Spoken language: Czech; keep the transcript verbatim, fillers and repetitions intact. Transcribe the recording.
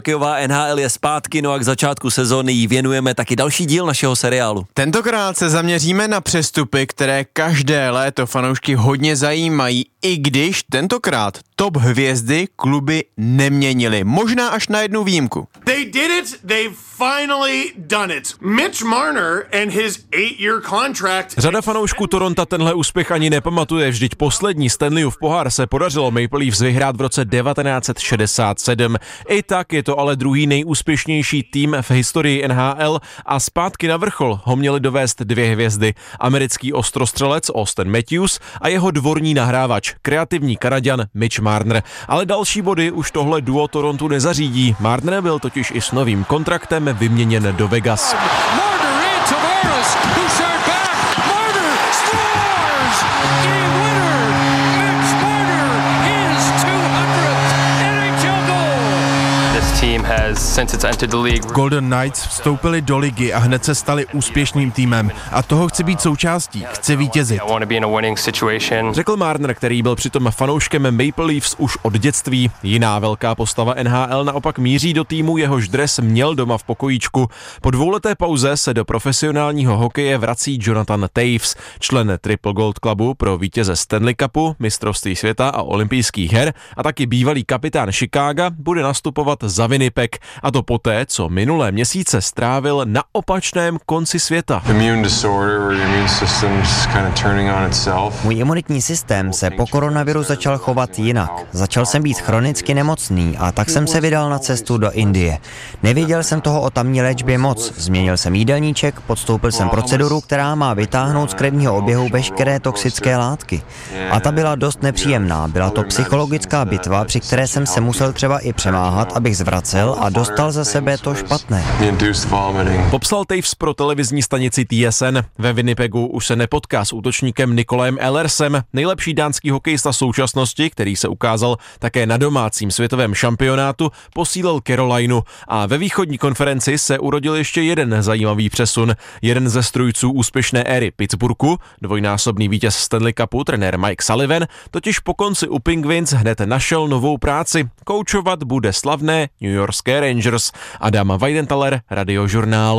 Hokejová N H L je zpátky, no a k začátku sezóny jí věnujeme taky další díl našeho seriálu. Tentokrát se zaměříme na přestupy, které každé léto fanoušky hodně zajímají, i když tentokrát top hvězdy kluby neměnily. Možná až na jednu výjimku. They did it, they've finally done it. Mitch Marner and his eight-year contract. Řada fanoušků Toronta tenhle úspěch ani nepamatuje, vždyť poslední Stanleyův pohár se podařilo Maple Leafs vyhrát v roce devatenáct set šedesát sedm. I tak je to ale druhý nejúspěšnější tým v historii N H L a zpátky na vrchol ho měli dovést dvě hvězdy. Americký ostrostřelec Auston Matthews a jeho dvorní nahrávač, kreativní Kanaďan Mitch Marner. Ale další body už tohle duo Torontu nezařídí. Marner byl totiž i s novým kontraktem vyměněn do Vegas. Golden Knights vstoupili do ligy a hned se stali úspěšným týmem. A toho chci být součástí, chci vítězit. Řekl Marner, který byl přitom fanouškem Maple Leafs už od dětství. Jiná velká postava N H L naopak míří do týmu, jehož dres měl doma v pokojíčku. Po dvouleté pauze se do profesionálního hokeje vrací Jonathan Toews, člen Triple Gold Clubu pro vítěze Stanley Cupu, mistrovství světa a olympijských her a taky bývalý kapitán Chicaga bude nastupovat za Winnipeg, a to poté, co minulé měsíce strávil na opačném konci světa. Můj imunitní systém se po koronaviru začal chovat jinak. Začal jsem být chronicky nemocný a tak jsem se vydal na cestu do Indie. Nevěděl jsem toho o tamní léčbě moc. Změnil jsem jídelníček, podstoupil jsem proceduru, která má vytáhnout z krevního oběhu veškeré toxické látky. A ta byla dost nepříjemná. Byla to psychologická bitva, při které jsem se musel třeba i přemáhat, abych zvracel a dostal za sebe to špatné. Popsal Toews pro televizní stanici T S N. Ve Winnipegu už se nepotká s útočníkem Nikolajem Ellersem, nejlepší dánský hokejista současnosti, který se ukázal také na domácím světovém šampionátu, posílil Carolinu a ve východní konferenci se urodil ještě jeden zajímavý přesun. Jeden ze strůjců úspěšné éry Pittsburghu, dvojnásobný vítěz Stanley Cupu, trenér Mike Sullivan, totiž po konci u Penguins hned našel novou práci. Koučovat bude slavné New Yorkské Rangers. Adam Weidenthaler, Radiožurnál.